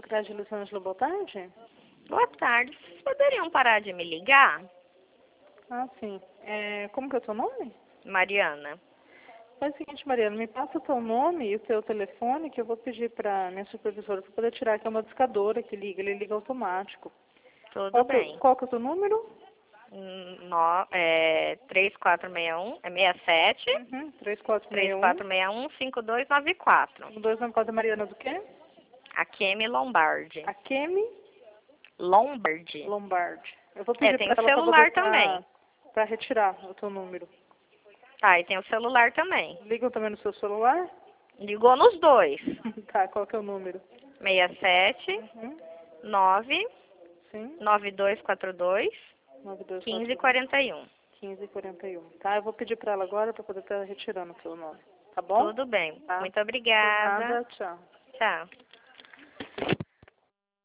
Banco Crédito Elisângela, boa tarde. Boa tarde. Vocês poderiam parar de me ligar? Ah, sim. Como que é o seu nome? Mariana. Faz o seguinte, Mariana, me passa o teu nome e o teu telefone que eu vou pedir para minha supervisora para poder tirar, que é uma discadora que liga, ele liga automático. Tudo bem. Qual que é o teu número? 3461, é 67 Uhum, 3461. 3461 5294. 294 Mariana do quê? A Kemi Lombardi. A Kemi Lombardi. Lombardi. Eu vou pedir Tem para o ela celular também. para retirar o teu número. Tá, e tem o celular também. Ligam também no seu celular? Ligou nos dois. Tá, qual que é o número? 67 Uhum, 9 sim. 9242 1541. 1541. Tá, eu vou pedir para ela agora para poder estar retirando o seu nome. Tá bom? Tudo bem. Tá. Muito Por obrigada. nada, tchau. Tchau.